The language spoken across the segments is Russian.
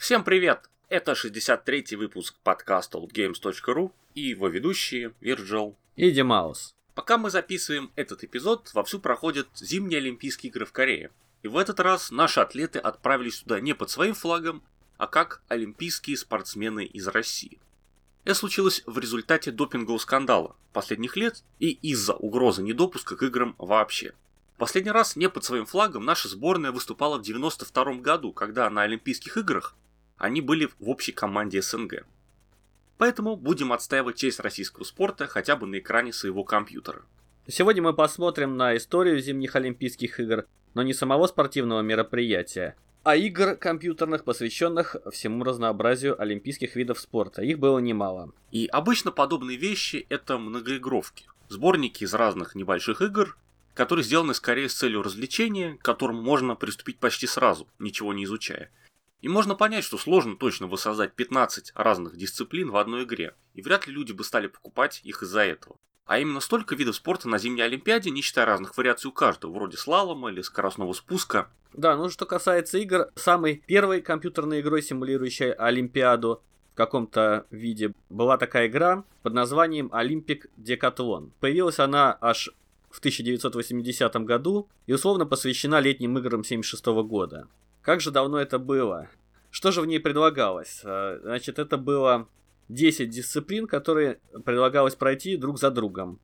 Всем привет! Это 63-й выпуск подкаста oldgames.ru и его ведущие Virgil и Димаус. Пока мы записываем этот эпизод, вовсю проходят зимние Олимпийские игры в Корее. И в этот раз наши атлеты отправились туда не под своим флагом, а как олимпийские спортсмены из России. Это случилось в результате допингового скандала последних лет и из-за угрозы недопуска к играм вообще. Последний раз не под своим флагом наша сборная выступала в 1992 году, когда на Олимпийских играх они были в общей команде СНГ. Поэтому будем отстаивать честь российского спорта хотя бы на экране своего компьютера. Сегодня мы посмотрим на историю зимних Олимпийских игр, но не самого спортивного мероприятия, а игр компьютерных, посвященных всему разнообразию олимпийских видов спорта. Их было немало. И обычно подобные вещи — это многоигровки. Сборники из разных небольших игр, которые сделаны скорее с целью развлечения, к которому можно приступить почти сразу, ничего не изучая. И можно понять, что сложно точно воссоздать 15 разных дисциплин в одной игре, и вряд ли люди бы стали покупать их из-за этого. А именно столько видов спорта на зимней Олимпиаде, не считая разных вариаций у каждого, вроде слалома или скоростного спуска. Да, ну что касается игр, самой первой компьютерной игрой, симулирующей Олимпиаду в каком-то виде, была такая игра под названием Olympic Decathlon. Появилась она аж в 1980 году и условно посвящена летним играм 1976 года. Как же давно это было? Что же в ней предлагалось? Значит, это было 10 дисциплин, которые предлагалось пройти друг за другом.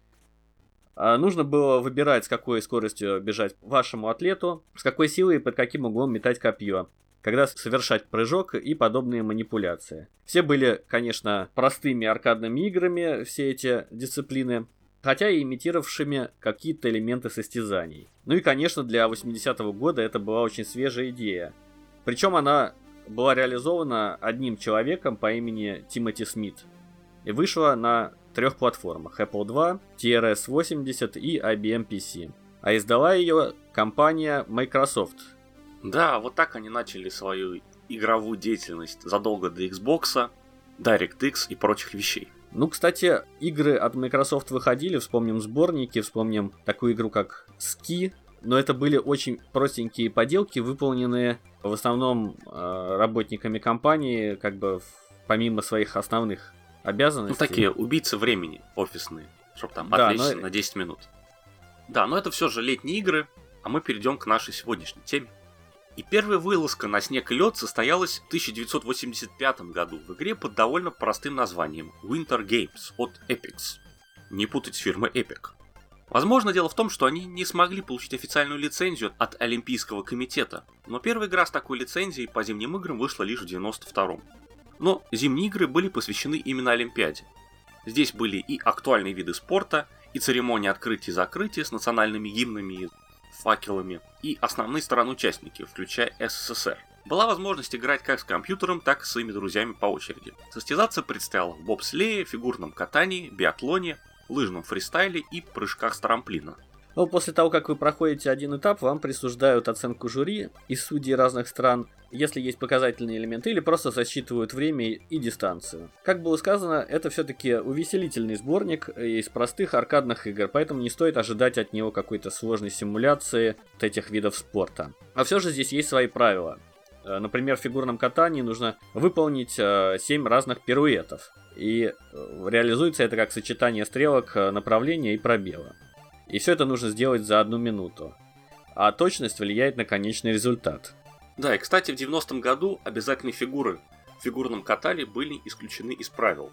Нужно было выбирать, с какой скоростью бежать вашему атлету, с какой силой и под каким углом метать копье, когда совершать прыжок и подобные манипуляции. Все были, конечно, простыми аркадными играми, все эти дисциплины, хотя и имитировавшими какие-то элементы состязаний. Ну и, конечно, для 80-го года это была очень свежая идея. Причем она была реализована одним человеком по имени Тимоти Смит и вышла на 3 платформах: Apple II, TRS-80 и IBM PC. А издала ее компания Microsoft. Да, вот так они начали свою игровую деятельность задолго до Xbox, DirectX и прочих вещей. Ну, кстати, игры от Microsoft выходили, вспомним сборники, вспомним такую игру, как Ski, но это были очень простенькие поделки, выполненные в основном работниками компании, как бы помимо своих основных обязанностей. Ну, такие убийцы времени офисные, чтобы там отвлечься на 10 минут. Да, но это все же летние игры, а мы перейдем к нашей сегодняшней теме. И первая вылазка на снег и лед состоялась в 1985 году в игре под довольно простым названием Winter Games от Epix. Не путать с фирмой Epic. Возможно, дело в том, что они не смогли получить официальную лицензию от Олимпийского комитета, но первая игра с такой лицензией по зимним играм вышла лишь в 1992. Но зимние игры были посвящены именно Олимпиаде. Здесь были и актуальные виды спорта, и церемонии открытия и закрытия с национальными гимнами и факелами, и основные страны-участники, включая СССР. Была возможность играть как с компьютером, так и с своими друзьями по очереди. Состязаться предстояло в бобслее, фигурном катании, биатлоне, лыжном фристайле и прыжках с трамплина. Но после того, как вы проходите один этап, вам присуждают оценку жюри из судей разных стран, если есть показательные элементы, или просто засчитывают время и дистанцию. Как было сказано, это все-таки увеселительный сборник из простых аркадных игр, поэтому не стоит ожидать от него какой-то сложной симуляции вот этих видов спорта. А все же здесь есть свои правила. Например, в фигурном катании нужно выполнить 7 разных пируэтов. И реализуется это как сочетание стрелок, направления и пробела. И все это нужно сделать за 1 минуту. А точность влияет на конечный результат. Да, и кстати, в 90-м году обязательные фигуры в фигурном катании были исключены из правил.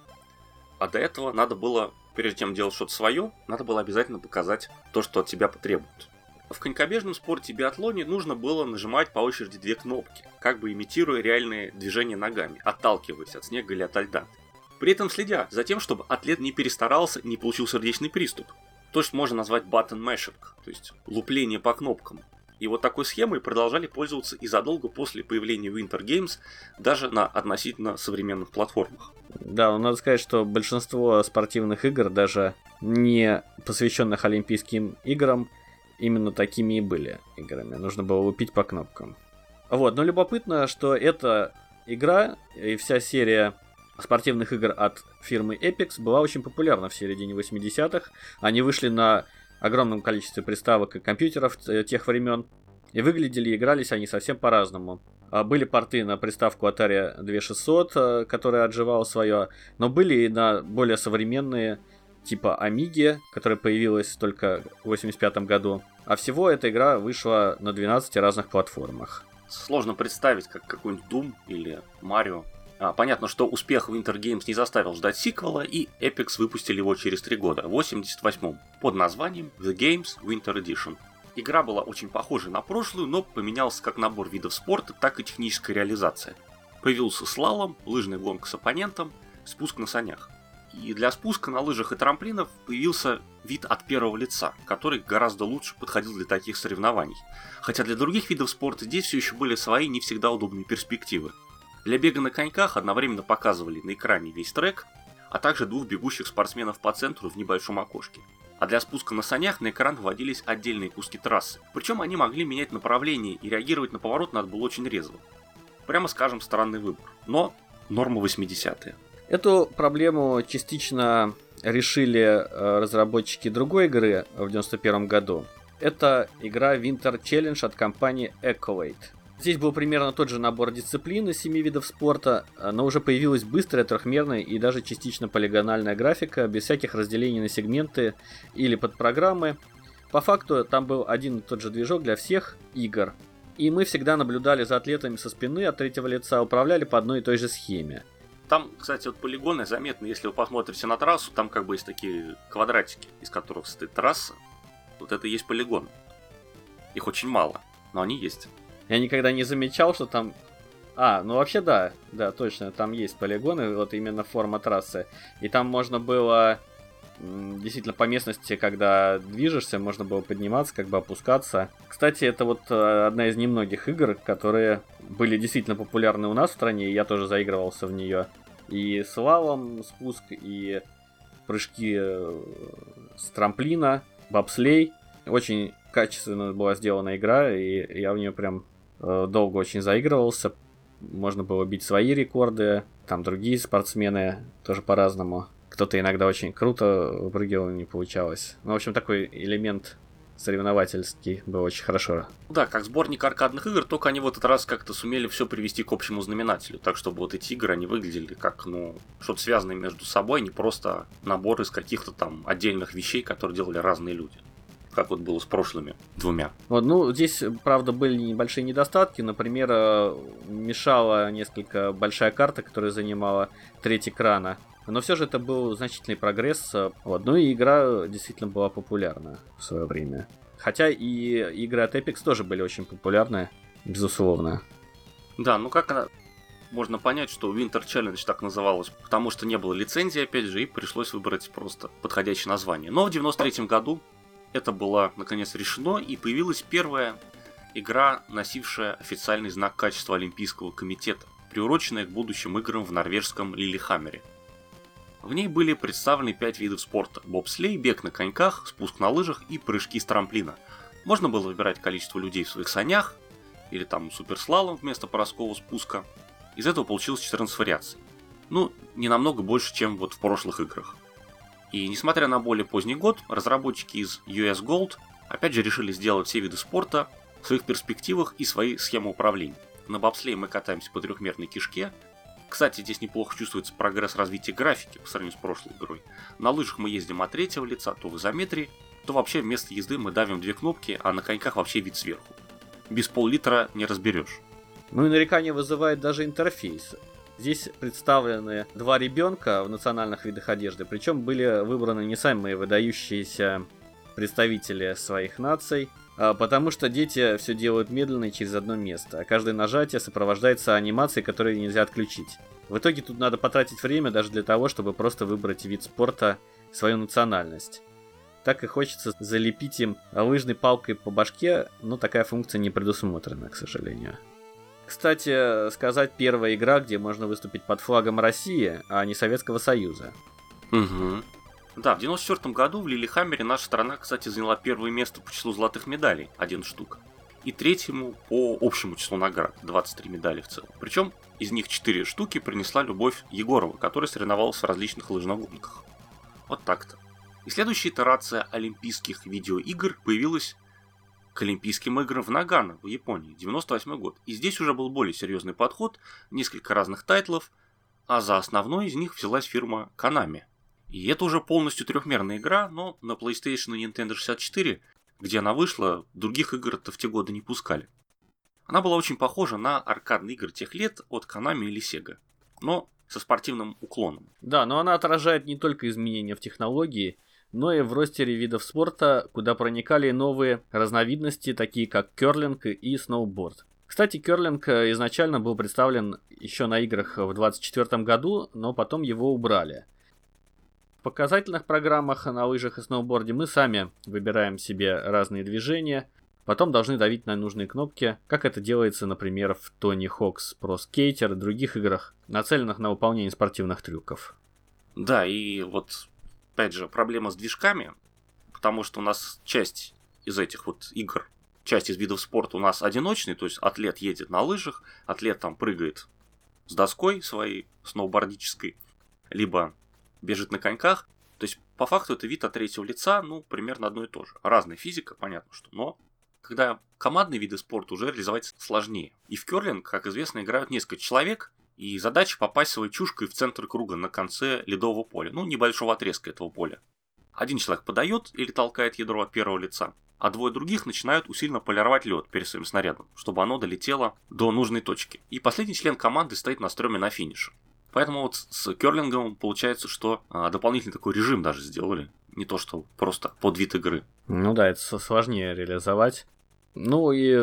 А до этого надо было, прежде чем делать что-то свое, надо было обязательно показать то, что от тебя потребуют. В конькобежном спорте и биатлоне нужно было нажимать по очереди 2 кнопки, как бы имитируя реальные движения ногами, отталкиваясь от снега или от льда. При этом следя за тем, чтобы атлет не перестарался и не получил сердечный приступ. То, что можно назвать button mashing, то есть лупление по кнопкам. И вот такой схемой продолжали пользоваться и задолго после появления Winter Games, даже на относительно современных платформах. Да, но надо сказать, что большинство спортивных игр, даже не посвященных Олимпийским играм, именно такими и были играми. Нужно было лупить по кнопкам. Вот, но любопытно, что эта игра и вся серия спортивных игр от фирмы Epix была очень популярна в середине 80-х. Они вышли на огромном количестве приставок и компьютеров тех времен. И выглядели и игрались они совсем по-разному. Были порты на приставку Atari 2600, которая отживала свое, но были и на более современные, типа Амиги, которая появилась только в 1985 году. А всего эта игра вышла на 12 разных платформах. Сложно представить, как какой-нибудь Doom или Mario. Понятно, что успех Winter Games не заставил ждать сиквела, и Apex выпустили его через 3 года, в 1988-м, под названием The Games Winter Edition. Игра была очень похожа на прошлую, но поменялся как набор видов спорта, так и техническая реализация. Появился слалом, лыжная гонка с оппонентом, спуск на санях. И для спуска на лыжах и трамплинах появился вид от первого лица, который гораздо лучше подходил для таких соревнований. Хотя для других видов спорта здесь все еще были свои не всегда удобные перспективы. Для бега на коньках одновременно показывали на экране весь трек, а также 2 бегущих спортсменов по центру в небольшом окошке. А для спуска на санях на экран вводились отдельные куски трассы. Причем они могли менять направление, и реагировать на поворот надо было очень резво. Прямо скажем, странный выбор. Но норма 80-е. Эту проблему частично решили разработчики другой игры в 1991 году. Это игра Winter Challenge от компании Accolade. Здесь был примерно тот же набор дисциплин из 7 видов спорта, но уже появилась быстрая, трехмерная и даже частично полигональная графика, без всяких разделений на сегменты или подпрограммы. По факту там был один и тот же движок для всех игр. И мы всегда наблюдали за атлетами со спины от третьего лица, управляли по одной и той же схеме. Там, кстати, вот полигоны заметны, если вы посмотрите на трассу, там как бы есть такие квадратики, из которых состоит трасса. Вот это и есть полигон. Их очень мало, но они есть. Я никогда не замечал, что там... ну вообще да, точно, там есть полигоны, вот именно форма трассы. И там можно было, действительно, по местности, когда движешься, можно было подниматься, как бы опускаться. Кстати, это вот одна из немногих игр, которые были действительно популярны у нас в стране, и я тоже заигрывался в нее. И слалом, спуск, и прыжки с трамплина, бобслей. Очень качественно была сделана игра, и я в нее прям долго очень заигрывался. Можно было бить свои рекорды, там другие спортсмены тоже по-разному. Кто-то иногда очень круто выпрыгивал, не получалось. Ну, в общем, такой элемент соревновательский был очень хорошо. Да, как сборник аркадных игр, только они в этот раз как-то сумели все привести к общему знаменателю. Так, чтобы вот эти игры, они выглядели как, что-то связанное между собой, не просто набор из каких-то там отдельных вещей, которые делали разные люди. Как вот было с прошлыми 2. Здесь, правда, были небольшие недостатки. Например, мешала несколько большая карта, которая занимала треть экрана. Но все же это был значительный прогресс. И игра действительно была популярна в свое время. Хотя и игры от Apex тоже были очень популярны, безусловно. Да, как можно понять, что Winter Challenge так называлось, потому что не было лицензии, опять же, и пришлось выбрать просто подходящее название. Но в 1993 году это было, наконец, решено, и появилась первая игра, носившая официальный знак качества Олимпийского комитета, приуроченная к будущим играм в норвежском Лилихаммере. В ней были представлены 5 видов спорта: бобслей, бег на коньках, спуск на лыжах и прыжки с трамплина. Можно было выбирать количество людей в своих санях, или там суперслалом вместо паровского спуска. Из этого получилось 14 вариаций. Не намного больше, чем вот в прошлых играх. И несмотря на более поздний год, разработчики из US Gold опять же решили сделать все виды спорта в своих перспективах и свои схемы управления. На бобслее мы катаемся по трехмерной кишке. Кстати, здесь неплохо чувствуется прогресс развития графики по сравнению с прошлой игрой. На лыжах мы ездим от третьего лица, то в изометрии, то вообще вместо езды мы давим 2 кнопки, а на коньках вообще вид сверху. Без пол-литра не разберешь. И нарекание вызывает даже интерфейс. Здесь представлены 2 ребенка в национальных видах одежды, причем были выбраны не самые выдающиеся представители своих наций, потому что дети все делают медленно и через одно место, а каждое нажатие сопровождается анимацией, которую нельзя отключить. В итоге тут надо потратить время даже для того, чтобы просто выбрать вид спорта, свою национальность. Так и хочется залепить им лыжной палкой по башке, но такая функция не предусмотрена, к сожалению. Кстати, сказать, первая игра, где можно выступить под флагом России, а не Советского Союза. Угу. Да, в 1994 году в Лилихаммере наша страна, кстати, заняла первое место по числу золотых медалей, 1 штука, и третьему по общему числу наград, 23 медали в целом. Причем из них 4 штуки принесла Любовь Егорова, которая соревновалась в различных лыжных гонках. Вот так-то. И следующая итерация олимпийских видеоигр появилась к Олимпийским играм в Нагано в Японии, 98 год. И здесь уже был более серьезный подход, несколько разных тайтлов, а за основной из них взялась фирма Konami. И это уже полностью трехмерная игра, но на PlayStation и Nintendo 64, где она вышла, других игр-то в те годы не пускали. Она была очень похожа на аркадные игры тех лет от Konami или Sega, но со спортивным уклоном. Да, но она отражает не только изменения в технологии, но и в ростере видов спорта, куда проникали новые разновидности, такие как керлинг и сноуборд. Кстати, керлинг изначально был представлен еще на играх в 2024 году, но потом его убрали. В показательных программах на лыжах и сноуборде мы сами выбираем себе разные движения, потом должны давить на нужные кнопки, как это делается, например, в Tony Hawk's Pro Skater и других играх, нацеленных на выполнение спортивных трюков. Да, и вот, опять же, проблема с движками, потому что у нас часть из этих вот игр, часть из видов спорта у нас одиночный, то есть атлет едет на лыжах, атлет там прыгает с доской своей сноубордической, либо бежит на коньках. То есть, по факту, это вид от третьего лица, ну, примерно одно и то же. Разная физика, понятно, что, но когда командные виды спорта уже реализовать сложнее. И в керлинг, как известно, играют несколько человек, и задача попасть своей чушкой в центр круга на конце ледового поля, ну, небольшого отрезка этого поля. Один человек подает или толкает ядро от первого лица, а двое других начинают усиленно полировать лед перед своим снарядом, чтобы оно долетело до нужной точки. И последний член команды стоит на стреме на финише. Поэтому вот с керлингом получается, что дополнительный такой режим даже сделали. Не то, что просто подвид игры. Ну да, это сложнее реализовать. Ну и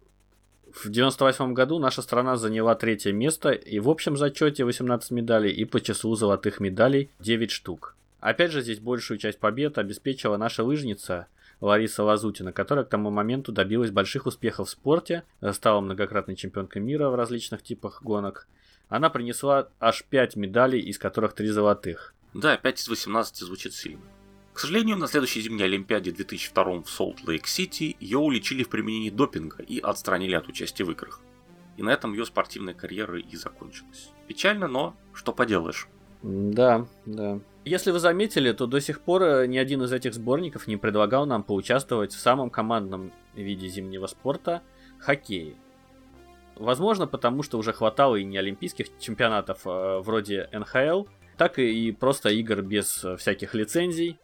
в 98 году наша страна заняла 3-е место и в общем зачете 18 медалей, и по числу золотых медалей 9 штук. Опять же, здесь большую часть побед обеспечила наша лыжница Лариса Лазутина, которая к тому моменту добилась больших успехов в спорте, стала многократной чемпионкой мира в различных типах гонок. Она принесла аж 5 медалей, из которых 3 золотых. Да, 5 из 18 звучит сильно. К сожалению, на следующей зимней Олимпиаде 2002 в Солт-Лейк-Сити ее уличили в применении допинга и отстранили от участия в играх. И на этом ее спортивная карьера и закончилась. Печально, но что поделаешь. Да. Если вы заметили, то до сих пор ни один из этих сборников не предлагал нам поучаствовать в самом командном виде зимнего спорта – хоккее. Возможно, потому что уже хватало и неолимпийских чемпионатов вроде НХЛ, так и просто игр без всяких лицензий.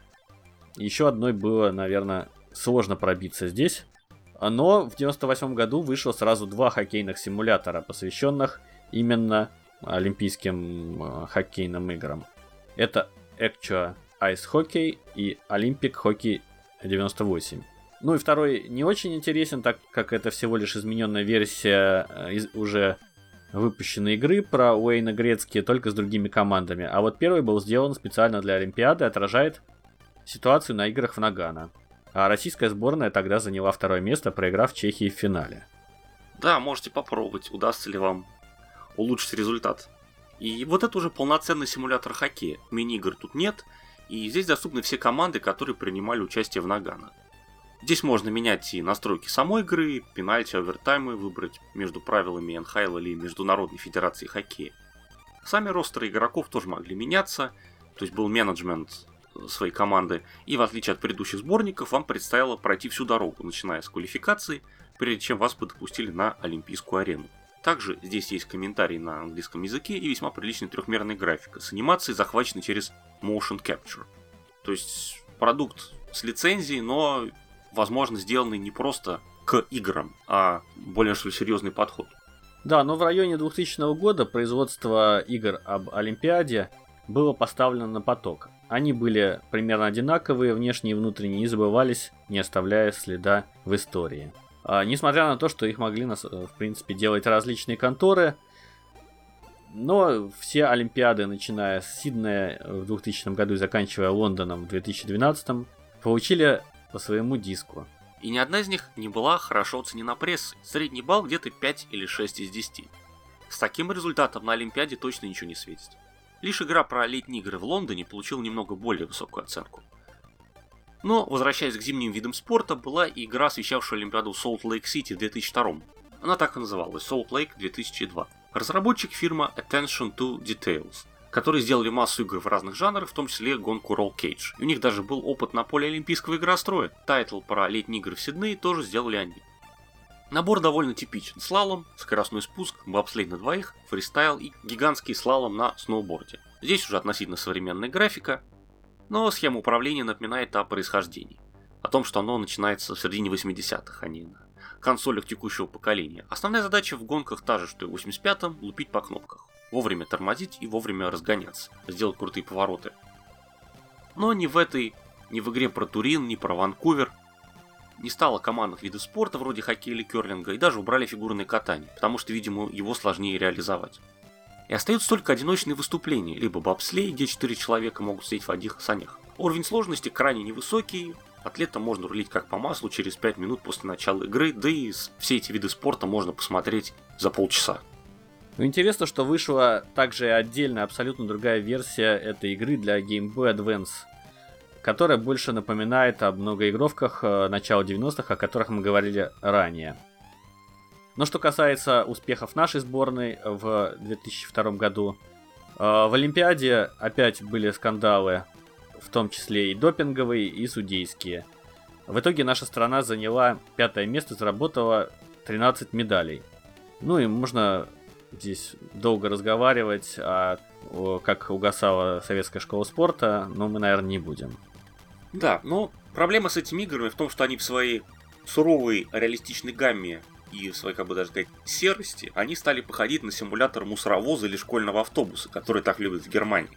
Еще одной было, наверное, сложно пробиться здесь. Но в 1998 году вышло сразу 2 хоккейных симулятора, посвященных именно олимпийским хоккейным играм. Это Actua Ice Hockey и Olympic Hockey 98. Ну и второй не очень интересен, так как это всего лишь измененная версия уже выпущенной игры про Уэйна Грецки, только с другими командами. А вот первый был сделан специально для Олимпиады, отражает ситуацию на играх в Нагано. А российская сборная тогда заняла 2-е место, проиграв Чехии в финале. Да, можете попробовать, удастся ли вам улучшить результат. И вот это уже полноценный симулятор хоккея. Мини-игр тут нет, и здесь доступны все команды, которые принимали участие в Нагано. Здесь можно менять и настройки самой игры, пенальти, овертаймы, выбрать между правилами НХЛ или Международной Федерации Хоккея. Сами ростеры игроков тоже могли меняться, то есть был менеджмент своей команды, и в отличие от предыдущих сборников, вам предстояло пройти всю дорогу, начиная с квалификации, прежде чем вас бы допустили на Олимпийскую арену. Также здесь есть комментарий на английском языке и весьма приличная трехмерная графика с анимацией, захваченной через Motion Capture. То есть продукт с лицензией, но возможно, сделанный не просто к играм, а более серьезный подход. Да, но в районе 2000 года производство игр об Олимпиаде было поставлено на поток. Они были примерно одинаковые, внешне и внутренне, не забывались, не оставляя следа в истории. Несмотря на то, что их могли, в принципе, делать различные конторы, но все Олимпиады, начиная с Сиднея в 2000 году и заканчивая Лондоном в 2012, получили по своему диску. И ни одна из них не была хорошо оценена прессой. Средний балл где-то 5 или 6 из 10. С таким результатом на Олимпиаде точно ничего не светит. Лишь игра про летние игры в Лондоне получила немного более высокую оценку. Но, возвращаясь к зимним видам спорта, была и игра, освещавшая Олимпиаду Солт-Лейк-Сити в 2002. Она так и называлась, Salt Lake 2002. Разработчик фирма Attention to Details, которые сделали массу игр в разных жанрах, в том числе гонку Roll Cage. И у них даже был опыт на поле олимпийского игростроя. Тайтл про летние игры в Сиднее тоже сделали они. Набор довольно типичен. Слалом, скоростной спуск, бобслей на двоих, фристайл и гигантский слалом на сноуборде. Здесь уже относительно современная графика, но схема управления напоминает о происхождении. О том, что оно начинается в середине 80-х, а не на консолях текущего поколения. Основная задача в гонках та же, что и в 85-м, лупить по кнопках. Вовремя тормозить и вовремя разгоняться, сделать крутые повороты. Но ни в игре про Турин, ни про Ванкувер не стало командных видов спорта вроде хоккея или керлинга, и даже убрали фигурное катание, потому что, видимо, его сложнее реализовать. И остаются только одиночные выступления, либо бобслей, где 4 человека могут сидеть в одних санях. Уровень сложности крайне невысокий, атлетам можно рулить как по маслу через 5 минут после начала игры, да и все эти виды спорта можно посмотреть за полчаса. Ну, интересно, что вышла также отдельно абсолютно другая версия этой игры для Game Boy Advance, которая больше напоминает о многоигровках начала 90-х, о которых мы говорили ранее. Но что касается успехов нашей сборной в 2002 году, в Олимпиаде опять были скандалы, в том числе и допинговые, и судейские. В итоге наша страна заняла 5-е место и заработала 13 медалей. Ну и можно здесь долго разговаривать, как угасала советская школа спорта, но мы, наверное, не будем. Да, но проблема с этими играми в том, что они в своей суровой реалистичной гамме и в своей, как бы даже сказать, серости, они стали походить на симулятор мусоровоза или школьного автобуса, который так любят в Германии.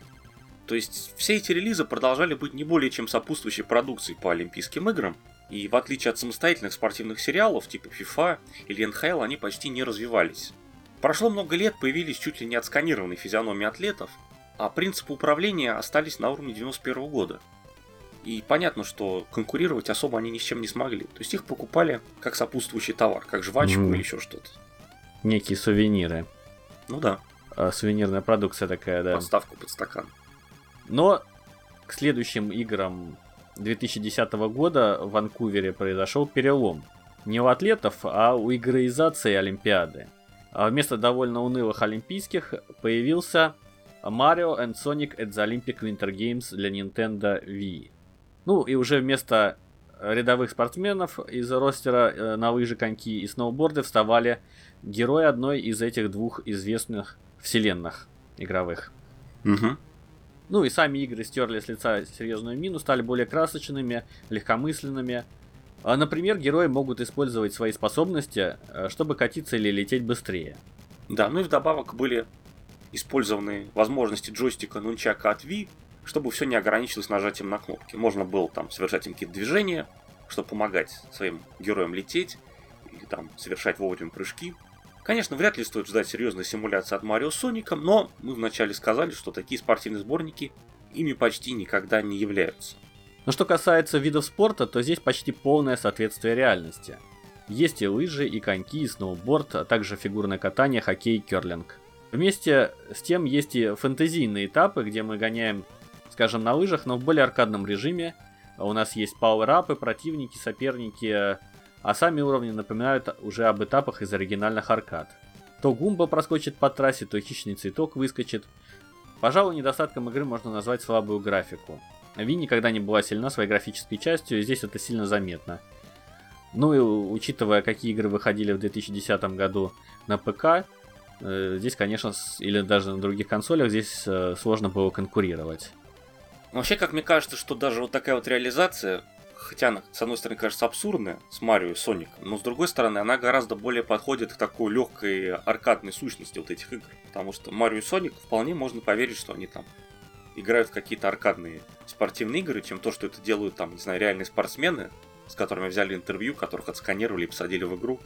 То есть все эти релизы продолжали быть не более чем сопутствующей продукцией по Олимпийским играм, и в отличие от самостоятельных спортивных сериалов типа FIFA или NHL, они почти не развивались. Прошло много лет, появились чуть ли не отсканированные физиономии атлетов, а принципы управления остались на уровне 91 года. И понятно, что конкурировать особо они ни с чем не смогли. То есть их покупали как сопутствующий товар, как жвачку или еще что-то. Некие сувениры. Ну да. Сувенирная продукция такая, да. Подставку под стакан. Но к следующим играм 2010 года в Ванкувере произошел перелом. Не у атлетов, а у игроизации Олимпиады. А вместо довольно унылых олимпийских появился Mario and Sonic at the Olympic Winter Games для Nintendo Wii. Ну и уже вместо рядовых спортсменов из ростера на лыжи, коньки и сноуборды вставали герои одной из этих двух известных вселенных игровых. Угу. Ну и сами игры стерли с лица серьезную мину, стали более красочными, легкомысленными. Например, герои могут использовать свои способности, чтобы катиться или лететь быстрее. Да, ну и вдобавок были использованы возможности джойстика нунчака от Wii, чтобы все не ограничилось нажатием на кнопки. Можно было там совершать какие-то движения, чтобы помогать своим героям лететь, или там совершать вовремя прыжки. Конечно, вряд ли стоит ждать серьезной симуляции от Марио с Соником, но мы вначале сказали, что такие спортивные сборники ими почти никогда не являются. Но что касается видов спорта, то здесь почти полное соответствие реальности. Есть и лыжи, и коньки, и сноуборд, а также фигурное катание, хоккей и керлинг. Вместе с тем есть и фэнтезийные этапы, где мы гоняем, скажем, на лыжах, но в более аркадном режиме. У нас есть пауэрапы, противники, соперники, а сами уровни напоминают уже об этапах из оригинальных аркад. То гумба проскочит по трассе, то хищный цветок выскочит. Пожалуй, недостатком игры можно назвать слабую графику. Wii никогда не была сильна своей графической частью, и здесь это сильно заметно. Ну и учитывая, какие игры выходили в 2010 году на ПК, здесь, конечно, или даже на других консолях, здесь сложно было конкурировать. Вообще, как мне кажется, что даже вот такая вот реализация, хотя она, с одной стороны, кажется абсурдная, с Марио и Соником, но с другой стороны, она гораздо более подходит к такой легкой аркадной сущности вот этих игр. Потому что Марио и Соник вполне можно поверить, что они там играют в какие-то аркадные спортивные игры, чем то, что это делают там, не знаю, реальные спортсмены, с которыми взяли интервью, которых отсканировали и посадили в игру.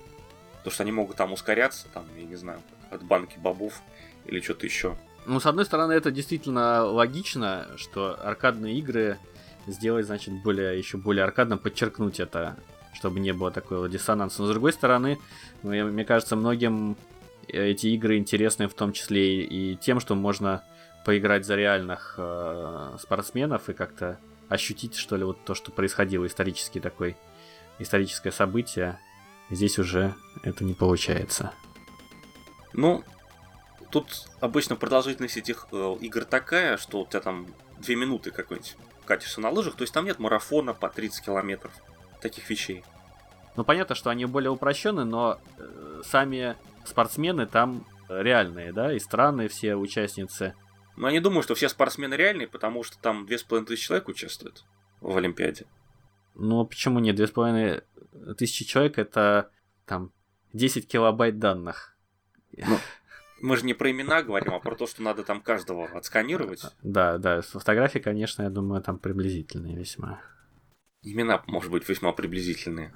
То, что они могут там ускоряться, там, я не знаю, от банки бобов или что-то еще. Ну, с одной стороны, это действительно логично, что аркадные игры сделать, значит, еще более аркадно, подчеркнуть это, чтобы не было такого диссонанса. Но с другой стороны, мне кажется, многим эти игры интересны в том числе и тем, что можно поиграть за реальных спортсменов и как-то ощутить, что ли, вот то, что происходило, историческое событие. Здесь уже это не получается. Ну, Тут обычно продолжительность этих игр такая, что у тебя там 2 минуты какой-нибудь катишься на лыжах, то есть там нет марафона по 30 километров, таких вещей. Ну, понятно, что они более упрощены, но сами спортсмены там реальные, да, и странные все участницы. Но я не думаю, что все спортсмены реальные, потому что там 2500 человек участвуют в Олимпиаде. Ну, почему нет? 2500 человек — это там 10 килобайт данных. Ну, мы же не про имена говорим, а про то, что надо там каждого отсканировать. Да, фотографии, конечно, я думаю, там приблизительные весьма. Имена, может быть, весьма приблизительные.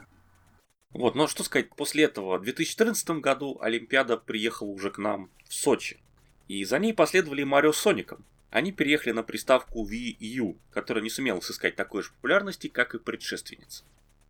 Вот, но что сказать, после этого в 2014 году Олимпиада приехала уже к нам в Сочи. И за ней последовали Марио с Соником. Они переехали на приставку Wii U, которая не сумела сыскать такой же популярности, как и предшественница.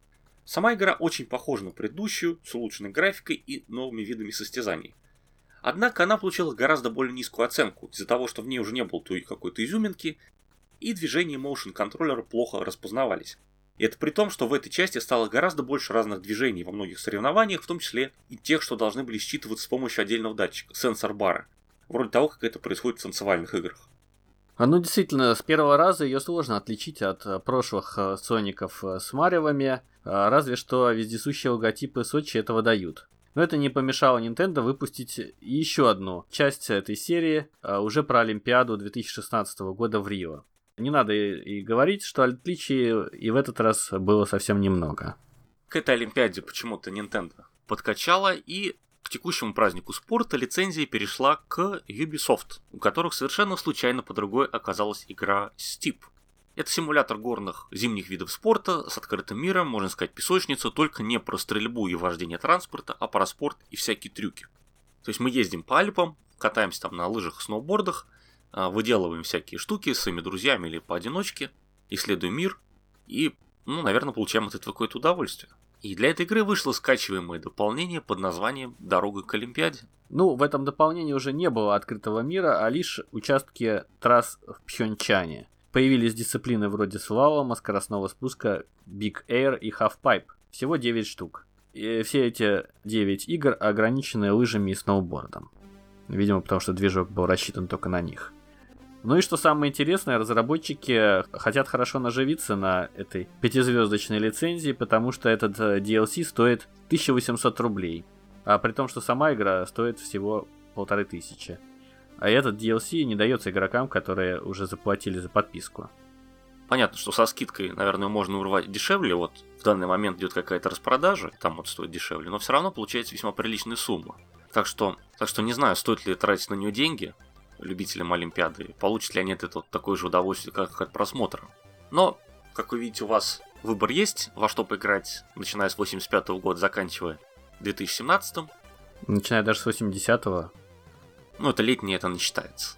Сама игра очень похожа на предыдущую, с улучшенной графикой и новыми видами состязаний. Однако она получила гораздо более низкую оценку, из-за того, что в ней уже не было той какой-то изюминки, и движения motion контроллера плохо распознавались. И это при том, что в этой части стало гораздо больше разных движений во многих соревнованиях, в том числе и тех, что должны были считываться с помощью отдельного датчика, сенсор-бара, вроде того, как это происходит в танцевальных играх. Ну, действительно, с первого раза ее сложно отличить от прошлых Соников с Мариовыми, разве что вездесущие логотипы Сочи этого дают. Но это не помешало Nintendo выпустить еще одну часть этой серии уже про Олимпиаду 2016 года в Рио. Не надо и говорить, что отличий и в этот раз было совсем немного. К этой Олимпиаде почему-то Nintendo подкачала, и к текущему празднику спорта лицензия перешла к Ubisoft, у которых совершенно случайно под рукой оказалась игра Steep. Это симулятор горных зимних видов спорта с открытым миром, можно сказать, песочница, только не про стрельбу и вождение транспорта, а про спорт и всякие трюки. То есть мы ездим по Альпам, катаемся там на лыжах и сноубордах, выделываем всякие штуки с своими друзьями или поодиночке, исследуем мир и, наверное, получаем от этого какое-то удовольствие. И для этой игры вышло скачиваемое дополнение под названием «Дорога к Олимпиаде». Ну, в этом дополнении уже не было открытого мира, а лишь участки трасс в Пхёнчхане. Появились дисциплины вроде слалома, скоростного спуска, Big Air и Half Pipe. Всего 9 штук. И все эти 9 игр ограничены лыжами и сноубордом. Видимо, потому что движок был рассчитан только на них. Ну и что самое интересное, разработчики хотят хорошо наживиться на этой 5-звездочной лицензии, потому что этот DLC стоит 1800 рублей. А при том, что сама игра стоит всего 1500. А этот DLC не дается игрокам, которые уже заплатили за подписку. Понятно, что со скидкой, наверное, можно урвать дешевле. Вот в данный момент идет какая-то распродажа, там вот стоит дешевле, но все равно получается весьма приличная сумма. Так что не знаю, стоит ли тратить на нее деньги любителям Олимпиады, получат ли они от этого такое же удовольствие, как от просмотра. Но, как вы видите, у вас выбор есть, во что поиграть, начиная с 85-го года, заканчивая 2017-м. Начиная даже с 80-го. Ну, это летнее, это не считается.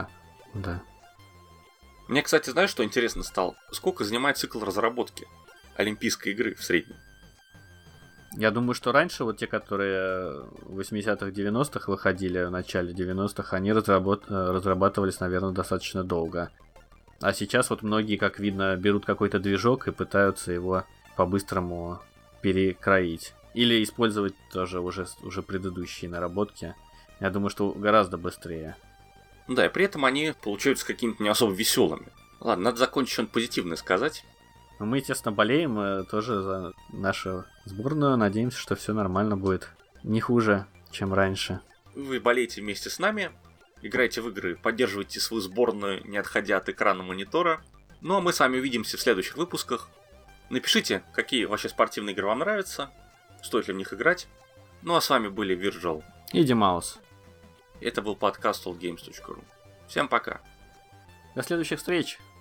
Да. Мне, кстати, знаешь, что интересно стало? Сколько занимает цикл разработки олимпийской игры в среднем? Я думаю, что раньше вот те, которые в 80-х, 90-х выходили, в начале 90-х, они разрабатывались, наверное, достаточно долго. А сейчас вот многие, как видно, берут какой-то движок и пытаются его по-быстрому перекроить. Или использовать тоже уже предыдущие наработки. Я думаю, что гораздо быстрее. Да, и при этом они получаются какими-то не особо веселыми. Ладно, надо закончить что-нибудь позитивное сказать. Мы, естественно, болеем тоже за нашу сборную. Надеемся, что все нормально будет. Не хуже, чем раньше. Вы болеете вместе с нами, играйте в игры, поддерживайте свою сборную, не отходя от экрана монитора. Ну а мы с вами увидимся в следующих выпусках. Напишите, какие вообще спортивные игры вам нравятся, стоит ли в них играть. Ну а с вами были Virgil и Димаус. Это был подкаст allgames.ru. Всем пока. До следующих встреч!